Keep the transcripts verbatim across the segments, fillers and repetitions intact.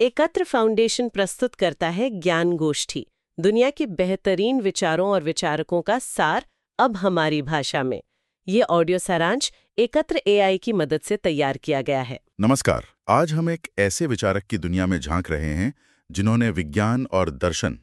एकत्र फाउंडेशन प्रस्तुत करता है ज्ञान गोष्ठी, दुनिया के बेहतरीन विचारों और विचारकों का सार अब हमारी भाषा में। ये ऑडियो सारांश एकत्र एआई की मदद से तैयार किया गया है। नमस्कार। आज हम एक ऐसे विचारक की दुनिया में झांक रहे हैं जिन्होंने विज्ञान और दर्शन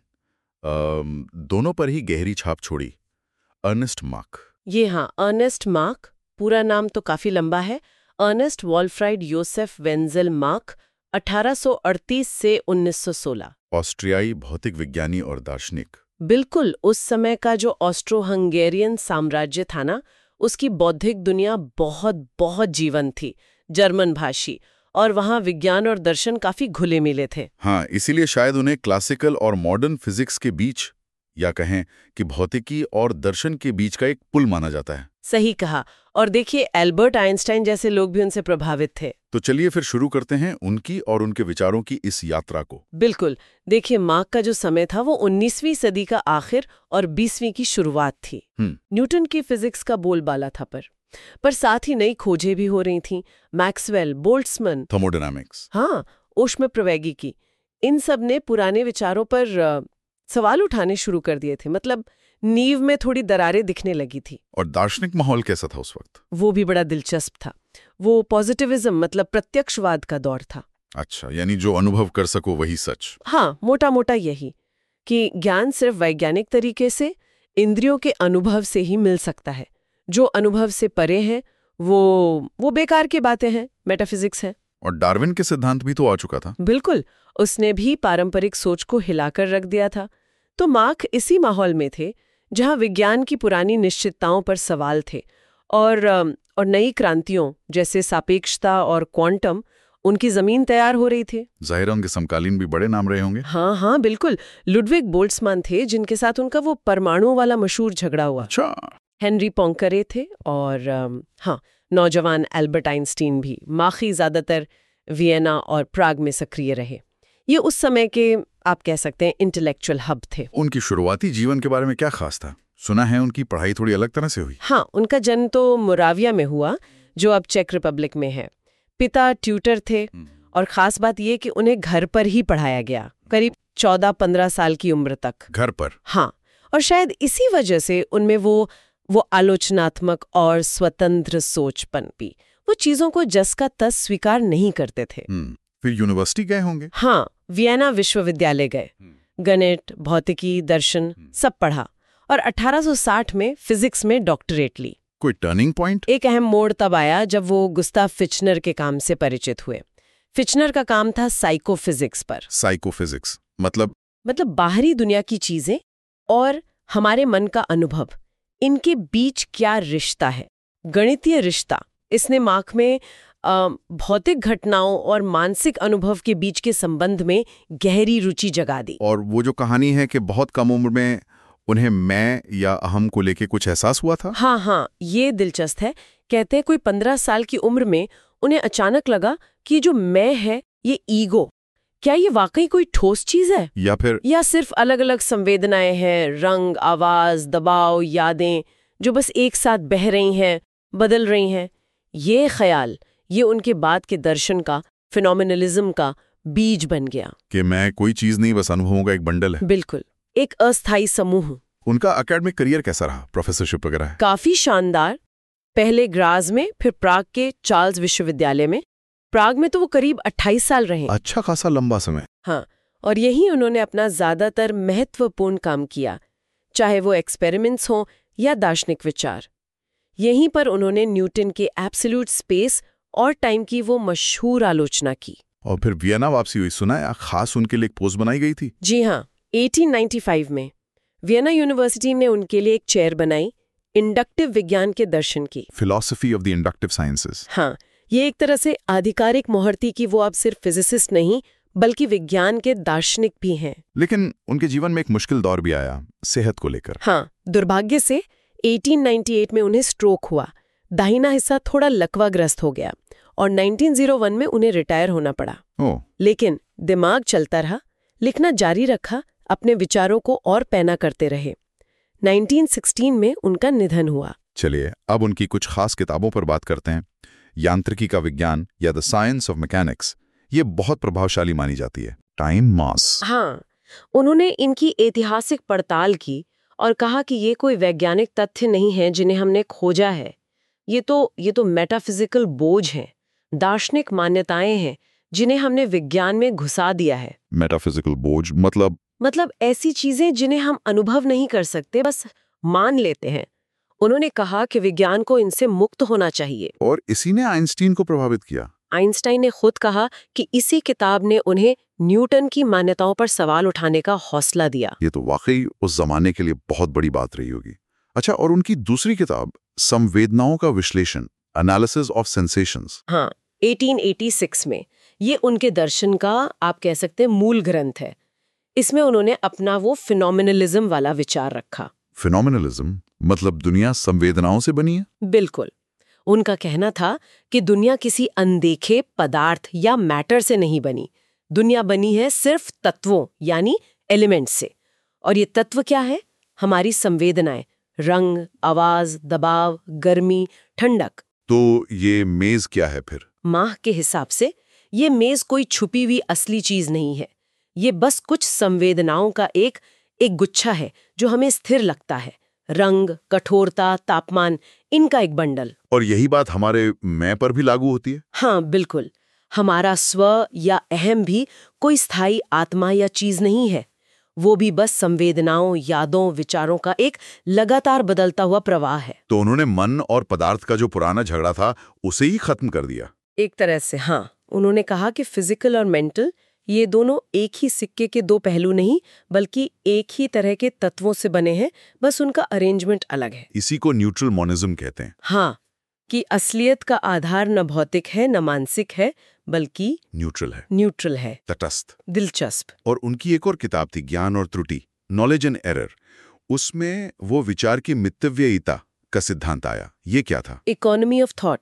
अम, दोनों पर ही गहरी छाप छोड़ी। अर्नेस्ट मार्क। ये हाँ, अर्नेस्ट मार्क। पूरा नाम तो काफी लंबा है। अर्नेस्ट वॉल्फ्राइड योसेफ वेंजेल मार्क, अठारह सौ अड़तीस से उन्नीस सौ सोलह। ऑस्ट्रियाई भौतिक विज्ञानी और दार्शनिक। बिल्कुल, उस समय का जो ऑस्ट्रो हंगेरियन साम्राज्य था ना, उसकी बौद्धिक दुनिया बहुत बहुत जीवंत थी, जर्मन भाषी, और वहाँ विज्ञान और दर्शन काफी घुले मिले थे। हाँ, इसीलिए शायद उन्हें क्लासिकल और मॉडर्न फिजिक्स के बीच, या कहें कि भौतिकी और दर्शन के बीच का एक पुल माना जाता है। सही कहा। और देखिए, एल्बर्ट आइंस्टाइन जैसे लोग भी उनसे प्रभावित थे। तो चलिए फिर शुरू करते हैं उनकी और उनके विचारों की इस यात्रा को। बिल्कुल। देखिए, मार्क का जो समय था वो उन्नीसवीं सदी का आखिर और बीसवीं की शुरुआत थी। न्यूटन की फिजिक्स का बोलबाला था, पर पर साथ ही नई खोजें भी हो रही थीं। मैक्सवेल, बोल्ट्जमैन, थर्मोडायनामिक्स, हाँ, ऊष्म प्रवैगिकी, इन सब ने पुराने विचारों पर आ, सवाल उठाने शुरू कर दिए थे। मतलब नींव में थोड़ी दरारें दिखने लगी थी। और दार्शनिक माहौल कैसा था उस वक्त? वो भी बड़ा दिलचस्प था। वो पॉजिटिविज्म मतलब प्रत्यक्षवाद का दौर था। अच्छा, यानी जो अनुभव कर सको वही सच। हाँ, मोटा मोटा यही कि ज्ञान सिर्फ वैज्ञानिक तरीके से, इंद्रियों के अनुभव से ही मिल सकता है। जो अनुभव से परे है वो वो बेकार की बातें हैं, मेटाफिजिक्स है। और डार्विन के सिद्धांत भी तो आ चुका था। बिल्कुल, उसने भी पारंपरिक सोच को हिलाकर रख दिया था। तो मार्क इसी माहौल में थे जहां विज्ञान की पुरानी निश्चितताओं पर सवाल थे और और नई क्रांतियों जैसे सापेक्षता और क्वांटम, उनकी जमीन तैयार हो रही थी। जाहिर है उनके समकालीन भी बड़े नाम रहे होंगे। हाँ हाँ बिल्कुल। लुडविग बोल्ट्जमैन थे जिनके साथ उनका वो परमाणु वाला मशहूर झगड़ा हुआ। अच्छा। हेनरी पोंकरे थे और अम, हाँ, नौजवान एल्बर्ट आइंस्टीन भी। मार्क ज्यादातर वियना और प्राग में सक्रिय रहे। ये उस समय के, आप कह सकते हैं, इंटेलेक्चुअल हब थे। उनकी शुरुआती जीवन के बारे में क्या खास था? सुना है उनकी पढ़ाई थोड़ी अलग तरह से हुई। हाँ, उनका जन्म तो मोराविया में हुआ, जो अब चेक रिपब्लिक में है। पिता ट्यूटर थे और खास बात ये कि उन्हें घर पर ही पढ़ाया गया, करीब चौदह पंद्रह साल की उम्र तक। घर पर? हाँ, और शायद इसी वजह से उनमें वो वो आलोचनात्मक और स्वतंत्र सोच पनपी। वो चीजों को जस का तस स्वीकार नहीं करते थे। फिर यूनिवर्सिटी गए होंगे? हाँ, वियना विश्वविद्यालय गए। गणित, भौतिकी, दर्शन सब पढ़ा और अठारह सौ साठ में फिजिक्स में डॉक्टरेट ली। कोई टर्निंग पॉइंट? एक अहम मोड़ तब आया जब वो गुस्ताव फिचनर के काम से परिचित हुए। फिचनर का काम था साइकोफिजिक्स पर। साइकोफिजिक्स मतलब? मतलब बाहरी दुनिया की चीजें और हमारे मन का अनुभव, इनके बीच क्या रिश्ता है, गणितीय रिश्ता। इसने मार्क में भौतिक घटनाओं और मानसिक अनुभव के बीच के संबंध में गहरी रुचि जगा दी। और वो जो कहानी है कि बहुत कम उम्र में उन्हें मैं या अहम को लेके कुछ एहसास हुआ था। हाँ हाँ, ये दिलचस्प है। कहते हैं कोई पंद्रह साल की उम्र में उन्हें अचानक लगा कि जो मैं है, ये ईगो, क्या ये वाकई कोई ठोस चीज है, या फिर या सिर्फ अलग अलग संवेदनाएं हैं, रंग, आवाज, दबाव, यादें, जो बस एक साथ बह रही हैं, बदल रही हैं। ये ख्याल, ये उनके बाद के दर्शन का, फिनोमिनलिज्म का बीज बन गया कि मैं कोई चीज नहीं, बस अनुभवों का एक बंडल है। बिल्कुल, एक अस्थायी समूह। उनका एकेडमिक करियर कैसा रहा? प्रोफेसरशिप वगैरह? काफी शानदार। पहले ग्राज में, फिर प्राग के चार्ल्स विश्वविद्यालय में। प्राग में तो वो करीब अट्ठाईस साल रहे। अच्छा खासा लंबा समय। हाँ, और यही उन्होंने अपना ज्यादातर महत्वपूर्ण काम किया, चाहे वो एक्सपेरिमेंट्स हों या दार्शनिक विचार। यहीं पर उन्होंने न्यूटन के एब्सोल्यूट स्पेस और टाइम की वो मशहूर आलोचना की। और फिर वियना वापसी हुई, सुना है खास उनके लिए एक पोस्ट बनाई गई थी। जी हाँ, अठारह सौ पचानवे में वियना यूनिवर्सिटी ने उनके लिए एक चेयर बनाई, इंडक्टिव विज्ञान के दर्शन की। Philosophy of the inductive sciences. हाँ, ये एक तरह से आधिकारिक मोहर थी कि वो अब सिर्फ फिजिसिस्ट नहीं बल्कि विज्ञान के दार्शनिक भी हैं। लेकिन उनके जीवन में एक मुश्किल दौर भी आया, सेहत को लेकर। हाँ, दुर्भाग्य से अठारह सौ अट्ठानवे में उन्हें स्ट्रोक हुआ। दाहिना हिस्सा थोड़ा लकवाग्रस्त हो गया और उन्नीस सौ एक में उन्हें रिटायर होना पड़ा। ओह। लेकिन दिमाग चलता रहा, लिखना जारी रखा, अपने विचारों को और पैना करते रहे। उन्नीस सौ सोलह में उनका निधन हुआ। चलिए अब उनकी कुछ खास किताबों पर बात करते हैं। यांत्रिकी का विज्ञान या द साइंस ऑफ मैकेनिक्स, ये बहुत प्रभावशाली मानी जाती है, टाइम मास। हाँ, उन्होंने इनकी ऐतिहासिक पड़ताल की और कहा कि ये कोई वैज्ञानिक तथ्य नहीं है जिन्हें हमने खोजा है। ये तो ये तो मेटाफिजिकल बोझ हैं, दार्शनिक मान्यताएं हैं जिन्हें हमने विज्ञान में घुसा दिया है। मेटाफिजिकल बोझ मतलब? मतलब ऐसी चीजें जिन्हें हम अनुभव नहीं कर सकते, बस मान लेते हैं। उन्होंने कहा कि विज्ञान को इनसे मुक्त होना चाहिए। और इसी ने आइंस्टीन को प्रभावित किया। आइंस्टाइन ने खुद कहा कि इसी किताब ने उन्हें न्यूटन की मान्यताओं पर सवाल उठाने का हौसला दिया। ये तो वाकई उस जमाने के लिए बहुत बड़ी बात रही होगी। अच्छा, और उनकी दूसरी किताब संवेदनाओं का विश्लेषण, एनालिसिस ऑफ सेंसेशंस, हाँ, अठारह सौ छियासी में, ये उनके दर्शन का आप कह सकते हैं मूल ग्रंथ है। इसमें उन्होंने अपना वो फिनोमिनलिज्म वाला विचार रखा। फिनोमिनलिज्म मतलब दुनिया संवेदनाओं से बनी है? बिल्कुल। उनका कहना था कि दुनिया किसी अनदेखे पदार्थ या मैटर से नहीं बनी। दुनिया बनी है सिर्फ तत्वों यानी एलिमेंट्स से। और ये तत्व क्या है? हमारी संवेदनाएं, रंग, आवाज, दबाव, गर्मी, ठंडक। तो ये मेज क्या है फिर? माह के हिसाब से ये मेज कोई छुपी हुई असली चीज नहीं है। ये बस कुछ संवेदनाओं का एक एक गुच्छा है जो हमें स्थिर लगता है। रंग, कठोरता, तापमान, इनका एक बंडल। और यही बात हमारे मैं पर भी लागू होती है? हाँ, बिल्कुल। हमारा स्व या अहम भी कोई स्थायी आत्मा या चीज नहीं है। वो भी बस संवेदनाओं, यादों, विचारों का एक लगातार बदलता हुआ प्रवाह है। तो उन्होंने मन और पदार्थ का जो पुराना झगड़ा था उसे ही खत्म कर दिया। एक तरह से हाँ। उन्होंने कहा कि फिजिकल और मेंटल ये दोनों एक ही सिक्के के दो पहलू नहीं, बल्कि एक ही तरह के तत्वों से बने हैं, बस उनका अरेंजमेंट अलग है। इसी को न्यूट्रल मोनिज्म कहते हैं। हाँ, कि असलियत का आधार न भौतिक है न मानसिक है, बल्कि न्यूट्रल है, न्यूट्रल है, तटस्थ। दिलचस्प। और उनकी एक और किताब थी, ज्ञान और त्रुटि, नॉलेज एंड एरर। उसमें वो विचार की मितव्ययिता का सिद्धांत आया। ये क्या था? Economy of thought.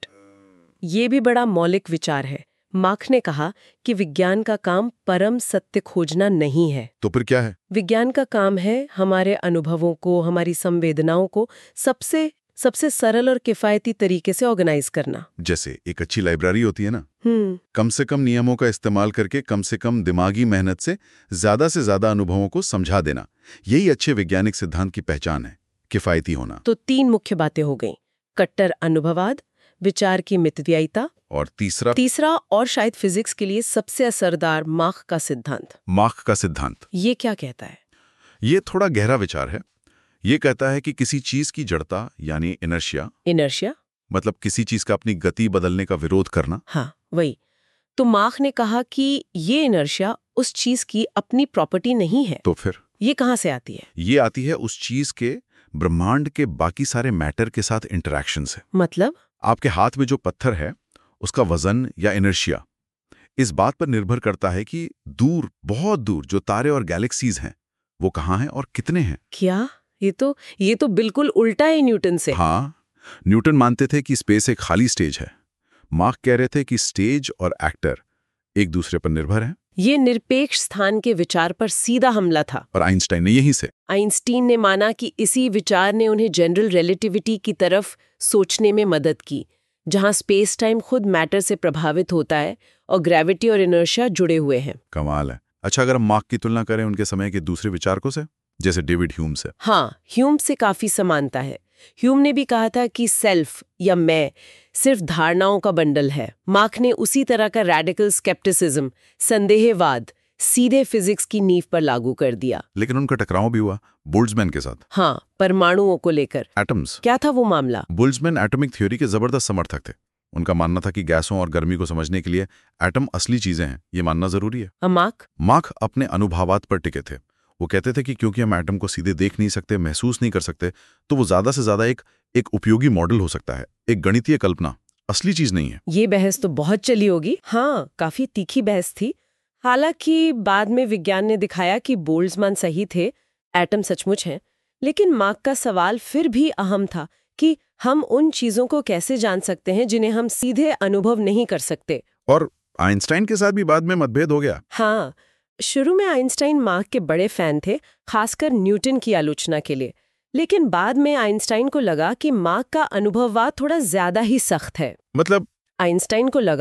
ये भी बड़ा मौलिक विचार है। मार्क्स ने कहा कि विज्ञान का काम परम सत्य खोजना नहीं है। तो फिर क्या है? विज्ञान का काम है हमारे अनुभवों को, हमारी संवेदनाओं को सबसे सबसे सरल और किफायती तरीके से ऑर्गेनाइज करना। जैसे एक अच्छी लाइब्रेरी होती है ना, हम्म कम से कम नियमों का इस्तेमाल करके कम से कम दिमागी मेहनत से ज्यादा से ज्यादा अनुभवों को समझा देना। यही अच्छे वैज्ञानिक सिद्धांत की पहचान है, किफायती होना। तो तीन मुख्य बातें हो गईं। कट्टर अनुभववाद, विचार की मितव्ययिता, और तीसरा तीसरा और शायद फिजिक्स के लिए सबसे असरदार मार्क का सिद्धांत। मार्क का सिद्धांत ये क्या कहता है? ये थोड़ा गहरा विचार है। ये कहता है कि किसी चीज की जड़ता यानी इनर्शिया, इनर्शिया मतलब किसी चीज का अपनी गति बदलने का विरोध करना। हाँ, वही। तो मार्क ने कहा कि ये इनर्शिया उस चीज की अपनी प्रॉपर्टी नहीं है। तो फिर ये कहाँ से आती है? ये आती है उस चीज के ब्रह्मांड के बाकी सारे मैटर के साथ इंटरेक्शन से। मतलब आपके हाथ में जो पत्थर है उसका वजन या इनर्शिया इस बात पर निर्भर करता है कि दूर, बहुत दूर जो तारे और गैलेक्सीज हैं वो कहाँ हैं और कितने हैं। क्या? ये तो ये तो बिल्कुल उल्टा है न्यूटन से। हाँ, न्यूटन मानते थे कि स्पेस एक खाली स्टेज है। मार्क कह रहे थे कि स्टेज और एक्टर एक दूसरे पर निर्भर हैं। ये निरपेक्ष स्थान के विचार पर सीधा हमला था। और आइंस्टाइन ने यहीं से आइंस्टीन ने माना कि इसी विचार ने उन्हें जनरल रिलेटिविटी की तरफ सोचने में मदद की, जहां स्पेस टाइम खुद मैटर से प्रभावित होता है और ग्रेविटी और इनर्शिया जुड़े हुए हैं। कमाल है। अच्छा, अगर हम मार्क की तुलना करें उनके समय के दूसरे विचारकों से, जैसे डेविड ह्यूम से। हाँ, ह्यूम से काफी समानता है। ह्यूम ने भी कहा था कि सेल्फ या मैं सिर्फ धारणाओं का बंडल है। मार्क ने उसी तरह का रैडिकल स्केप्टिसिज्म, संदेहवाद, सीधे फिजिक्स की नींव पर लागू कर दिया। लेकिन उनका टकराव भी हुआ बोल्ट्जमैन के साथ। हाँ, परमाणुओं को लेकर। एटम्स। क्या था वो मामला? बोल्ट्जमैन एटॉमिक थ्योरी के जबरदस्त समर्थक थे। उनका मानना था कि गैसों और गर्मी को समझने के लिए एटम असली चीजें हैं, ये मानना जरूरी है। मार्क मार्क अपने अनुभवात पर टिके थे। वो कहते थे कि क्योंकि हम एटम को सीधे देख नहीं सकते, महसूस नहीं कर सकते, तो वो ज्यादा से ज्यादा एक एक उपयोगी मॉडल हो सकता है, एक गणितीय कल्पना, असली चीज नहीं है। ये बहस तो बहुत चली होगी। हाँ, काफी तीखी बहस थी। हालांकि बाद में विज्ञान ने दिखाया कि बोल्ट्जमैन सही थे, एटम सचमुच हैं। लेकिन मार्क का सवाल फिर भी अहम था कि हम उन चीजों को कैसे जान सकते हैं जिन्हें हम सीधे अनुभव नहीं कर सकते। और आइंस्टाइन के साथ भी बाद में मतभेद हो गया। हाँ, शुरू में आइंस्टाइन मार्क के बड़े फैन थे, खासकर न्यूटन की आलोचना के लिए। लेकिन बाद में आइंस्टाइन को लगा कि मार्क का अनुभववाद थोड़ा ज्यादा ही सख्त है। मतलब आइंस्टाइन को लगा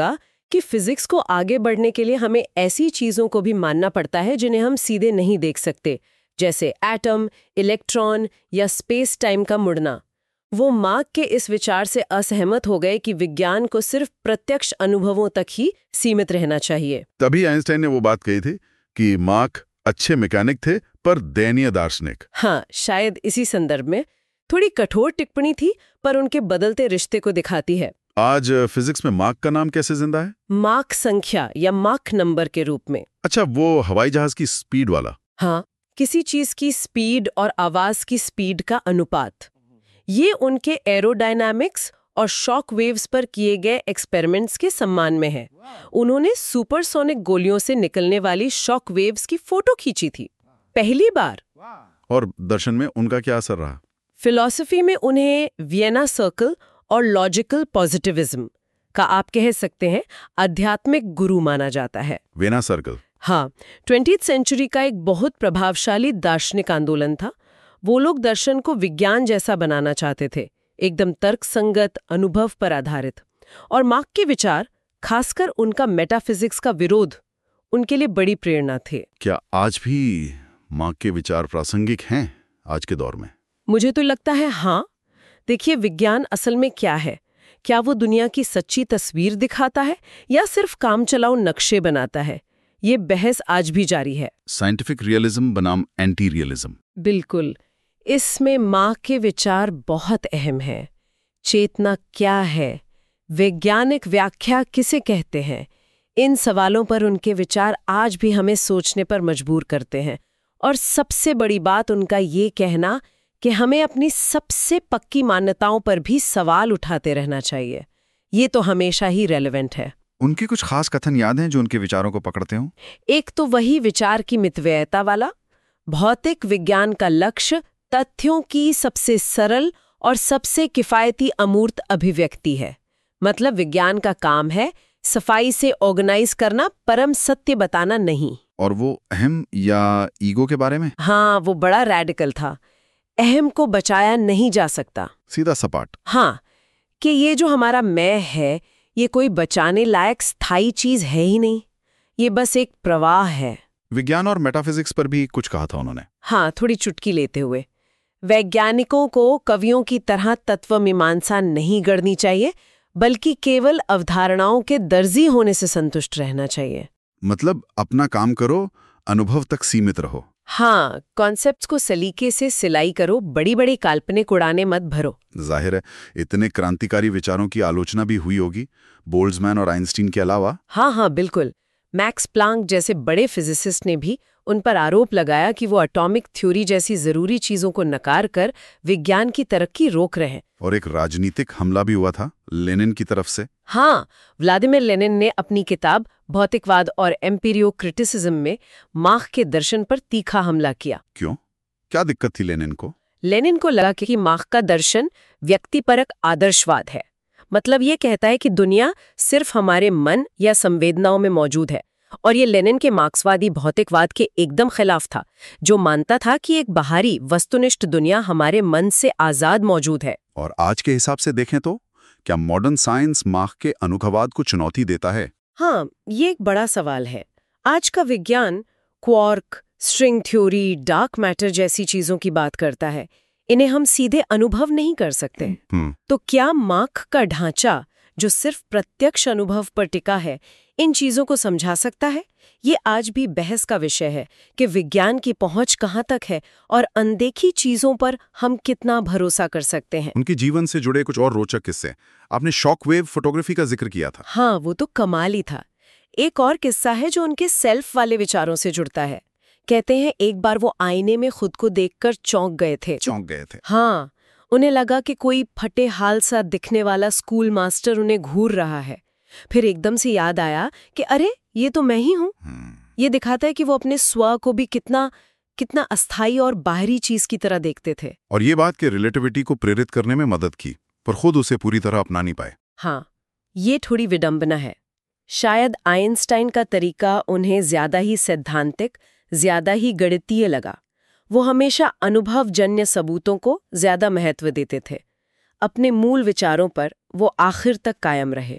कि फिजिक्स को आगे बढ़ने के लिए हमें ऐसी चीजों को भी मानना पड़ता है जिन्हें हम सीधे नहीं देख सकते, जैसे एटम, इलेक्ट्रॉन या स्पेस टाइम का मुड़ना। वो मार्क के इस विचार से असहमत हो गए कि विज्ञान को सिर्फ प्रत्यक्ष अनुभवों तक ही सीमित रहना चाहिए। तभी आइंस्टाइन ने वो बात कही थी कि मार्क अच्छे मैकेनिक थे पर दयनीय दार्शनिक। हाँ, शायद इसी संदर्भ में थोड़ी कठोर टिप्पणी थी, पर उनके बदलते रिश्ते को दिखाती है। आज फिजिक्स में मार्क का नाम कैसे जिंदा है? मार्क संख्या या मार्क नंबर के रूप में। अच्छा, वो हवाई जहाज की स्पीड वाला? हाँ, किसी चीज की स्पीड और आवाज की स्पीड का अनुपात। ये उनके एरोडायनामिक्स और शॉक वेव्स पर किए गए एक्सपेरिमेंट्स के सम्मान में है। उन्होंने सुपरसोनिक गोलियों से निकलने वाली शॉक वेव्स की फोटो खींची थी, पहली बार। और दर्शन में उनका क्या असर रहा? फिलॉसफी में उन्हें वियना सर्कल और लॉजिकल पॉजिटिविज्म का, आप कह सकते हैं, आध्यात्मिक गुरु माना जाता है। Vienna circle? हाँ, ट्वेंटीथ सेंचुरी का एक बहुत प्रभावशाली दार्शनिक आंदोलन था। वो लोग दर्शन को विज्ञान जैसा बनाना चाहते थे, एकदम तर्कसंगत, अनुभव पर आधारित। और मार्क के विचार, खासकर उनका मेटाफिजिक्स का विरोध, उनके लिए बड़ी प्रेरणा थे। क्या आज भी मार्क के विचार प्रासंगिक हैं आज के दौर में? मुझे तो लगता है हाँ। देखिए, विज्ञान असल में क्या है? क्या वो दुनिया की सच्ची तस्वीर दिखाता है या सिर्फ काम चलाओ नक्शे बनाता है? ये बहस आज भी जारी है। साइंटिफिक रियलिज्म बनाम एंटी रियलिज्म। बिल्कुल। इसमें मार्क के विचार बहुत अहम हैं। चेतना क्या है? वैज्ञानिक व्याख्या किसे कहते हैं? इन सवालों पर उनके विचार आज भी हमें सोचने पर मजबूर करते हैं। और सबसे बड़ी बात उनका ये कहना कि हमें अपनी सबसे पक्की मान्यताओं पर भी सवाल उठाते रहना चाहिए। ये तो हमेशा ही रेलेवेंट है। उनके कुछ खास कथन याद हैं जो उनके विचारों को पकड़ते हों? एक तो वही विचार की मितव्ययता वाला। भौतिक विज्ञान का लक्ष्य तथ्यों की सबसे सरल और सबसे किफायती अमूर्त अभिव्यक्ति है। मतलब विज्ञान का काम है सफाई से ऑर्गेनाइज करना, परम सत्य बताना नहीं। और वो अहम या ईगो के बारे में? हाँ, वो बड़ा रैडिकल था। अहम को बचाया नहीं जा सकता। सीधा सपाट। हाँ, कि ये जो हमारा मैं है, ये कोई बचाने लायक स्थायी चीज है ही नहीं, ये बस एक प्रवाह है। विज्ञान और मेटाफिजिक्स पर भी कुछ कहा था उन्होंने। हाँ, थोड़ी चुटकी लेते हुए। वैज्ञानिकों को कवियों की तरह तत्व मीमांसा नहीं गढ़नी चाहिए, बल्कि केवल अवधारणाओं के दर्जी होने से संतुष्ट रहना चाहिए। मतलब अपना काम करो, अनुभव तक सीमित रहो। हाँ, कॉन्सेप्ट्स को सलीके से सिलाई करो, बड़ी बड़ी काल्पनिक उड़ाने मत भरो। जाहिर है इतने क्रांतिकारी विचारों की आलोचना भी हुई होगी, बोल्ट्जमैन और आइंस्टीन के अलावा। हाँ हाँ बिल्कुल। मैक्स प्लांक जैसे बड़े फिजिसिस्ट ने भी उन पर आरोप लगाया कि वो एटॉमिक थ्योरी जैसी जरूरी चीजों को नकार कर विज्ञान की तरक्की रोक रहे हैं। और एक राजनीतिक हमला भी हुआ था लेनिन की तरफ से। हाँ, व्लादिमीर लेनिन ने अपनी किताब भौतिकवाद और एम्पीरियो क्रिटिसिज्म में मार्क के दर्शन पर तीखा हमला किया। क्यों? क्या दिक्कत थी लेनिन को? लेनिन को लगा कि मार्क का दर्शन व्यक्तिपरक आदर्शवाद है। मतलब ये कहता है कि दुनिया सिर्फ हमारे मन या संवेदनाओं में मौजूद है। और ये लेनिन के मार्क्सवादी भौतिकवाद के एकदम खिलाफ था, जो मानता था कि एक बाहरी वस्तुनिष्ठ दुनिया हमारे मन से आजाद मौजूद है। और आज के हिसाब से देखें तो क्या मॉडर्न साइंस मार्क के अनुभववाद को चुनौती देता है? हाँ, ये एक बड़ा सवाल है। आज का विज्ञान quark, string theory, dark matter जैसी चीजों की बात करता है। इन्हें हम सीधे अनुभव नहीं कर सकते। तो क्या मार्क का ढांचा, जो सिर्फ प्रत्यक्ष अनुभव पर टिका है, इन चीजों को समझा सकता है? ये आज भी बहस का विषय है कि विज्ञान की पहुंच कहाँ तक है और अनदेखी चीजों पर हम कितना भरोसा कर सकते हैं। उनके जीवन से जुड़े कुछ और रोचक किस्से। आपने शॉकवेव फोटोग्राफी का जिक्र किया था। हाँ, वो तो कमाल ही था। एक और किस्सा है जो उनके सेल्फ वाले विचारों से जुड़ता है। कहते हैं एक बार वो आईने में खुद को देखकर चौंक गए थे। चौंक गए थे? हाँ, उन्हें लगा कि कोई फटे हाल सा दिखने वाला स्कूल मास्टर उन्हें घूर रहा है। फिर एकदम से याद आया कि अरे ये तो मैं ही हूँ। ये दिखाता है कि वो अपने स्व को भी कितना कितना अस्थाई और बाहरी चीज की तरह देखते थे। और ये बात कि रिलेटिविटी को प्रेरित करने में मदद की, पर खुद उसे पूरी तरह अपना नहीं पाए। हाँ, ये थोड़ी विडंबना है। शायद आइंस्टाइन का तरीका उन्हें ज्यादा ही सैद्धांतिक, ज्यादा ही गणितीय लगा। वो हमेशा अनुभवजन्य सबूतों को ज्यादा महत्व देते थे। अपने मूल विचारों पर वो आखिर तक कायम रहे।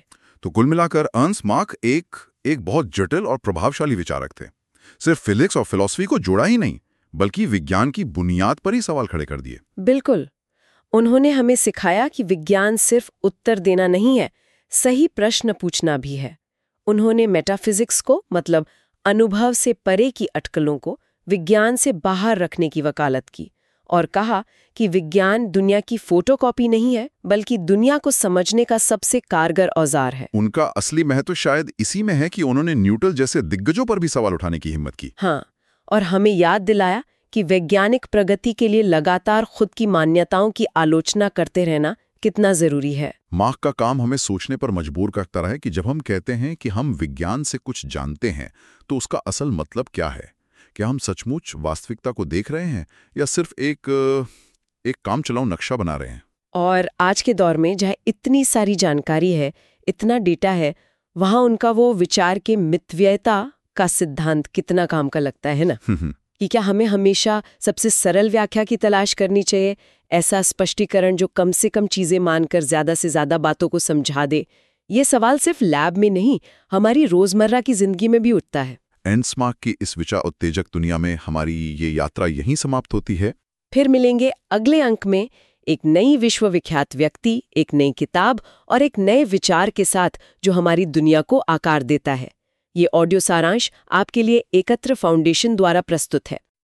तो कुल मिलाकर अर्न्स्ट मार्क एक एक बहुत जटिल और प्रभावशाली विचारक थे। सिर्फ फिजिक्स और फिलॉसफी को जोड़ा ही नहीं, बल्कि विज्ञान की बुनियाद पर ही सवाल खड़े कर दिए। बिल्कुल। उन्होंने हमें सिखाया कि विज्ञान सिर्फ उत्तर देना नहीं है, सही प्रश्न पूछना भी है। उन्होंने मेटाफिजिक्स को, मतलब अनुभव से परे की अटकलों को, विज्ञान से बाहर रखने की वकालत की और कहा कि विज्ञान दुनिया की फोटोकॉपी नहीं है, बल्कि दुनिया को समझने का सबसे कारगर औजार है। उनका असली महत्व शायद इसी में है कि उन्होंने न्यूटन जैसे दिग्गजों पर भी सवाल उठाने की हिम्मत की। हाँ, और हमें याद दिलाया कि वैज्ञानिक प्रगति के लिए लगातार खुद की मान्यताओं की आलोचना करते रहना कितना जरूरी है। मार्क का काम हमें सोचने पर मजबूर करता रहा है कि जब हम कहते हैं कि हम विज्ञान से कुछ जानते हैं, तो उसका असल मतलब क्या है? क्या हम सचमुच वास्तविकता को देख रहे हैं या सिर्फ एक एक काम चलाऊ नक्शा बना रहे हैं? और आज के दौर में जहाँ इतनी सारी जानकारी है, इतना डेटा है, वहाँ उनका वो विचार के मितव्ययता का सिद्धांत कितना काम का लगता है ना? कि क्या हमें हमेशा सबसे सरल व्याख्या की तलाश करनी चाहिए, ऐसा स्पष्टीकरण जो कम से कम चीजें मानकर ज्यादा से ज्यादा बातों को समझा दे? ये सवाल सिर्फ लैब में नहीं, हमारी रोजमर्रा की जिंदगी में भी उठता है। अर्न्स्ट मार्क की इस विचार उत्तेजक दुनिया में हमारी ये यात्रा यहीं समाप्त होती है। फिर मिलेंगे अगले अंक में एक नई विश्वविख्यात व्यक्ति, एक नई किताब और एक नए विचार के साथ जो हमारी दुनिया को आकार देता है। ये ऑडियो सारांश आपके लिए एकत्र फाउंडेशन द्वारा प्रस्तुत है।